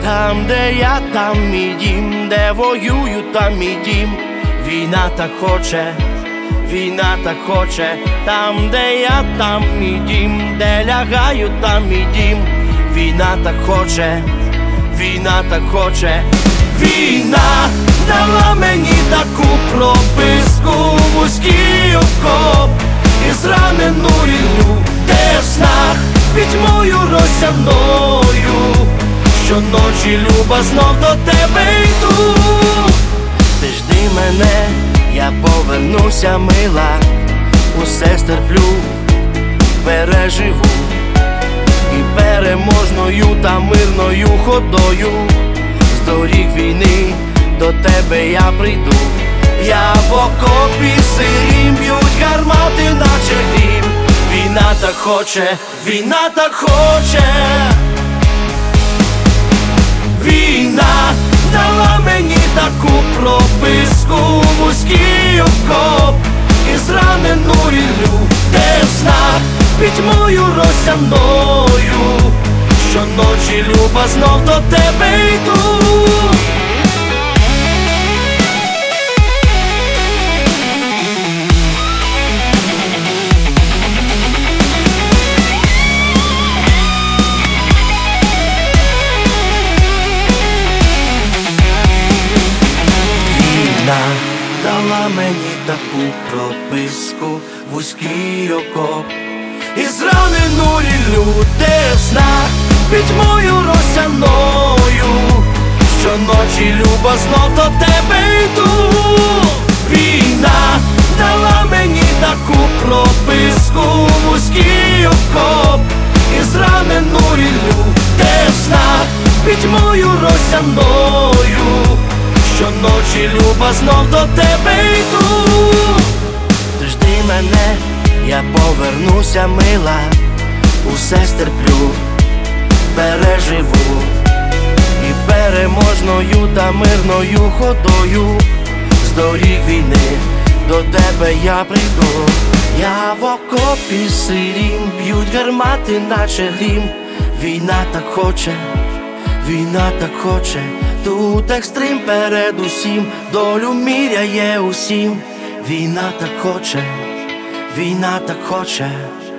Там, де я, там мій дім, де воюю, там мій дім. Війна так хоче, війна так хоче. Там, де я, там мій дім, де лягаю, там мій дім. Війна так хоче, війна так хоче. Війна дала мені таку прописку, вузький окоп і зранену ріллю, де в снах пітьмою розсявною. Щоночі, люба, знов до тебе йду. Ти жди мене, я повернуся, мила. Усе стерплю, переживу. І переможною та мирною ходою з доріг війни до тебе я прийду. Я в окопі сирім, б'ють гармати, наче грім. Війна так хоче, війна так хоче. Війна дала мені таку прописку, вузький окоп і зранену ріллю, де в снах пітьмою розсявною. Щоночі, люба, знов до тебе йду. Дала мені таку прописку, вузький окоп і зранену ріллю, де в снах пітьмою розсявною. Щоночі, люба, знов до тебе йду. Війна дала мені таку прописку, вузький окоп і зранену ріллю, де в снах пітьмою розсявною. Щоночі, люба, знов до тебе йду. Ти жди мене, я повернуся, мила. Усе стерплю, переживу. І переможною та мирною ходою з доріг війни до тебе я прийду. Я в окопі сирім, б'ють гармати, наче грім. Війна так хоче, війна так хоче. Тут екстрим перед усім, долю міряє усім. Війна так хоче, війна так хоче.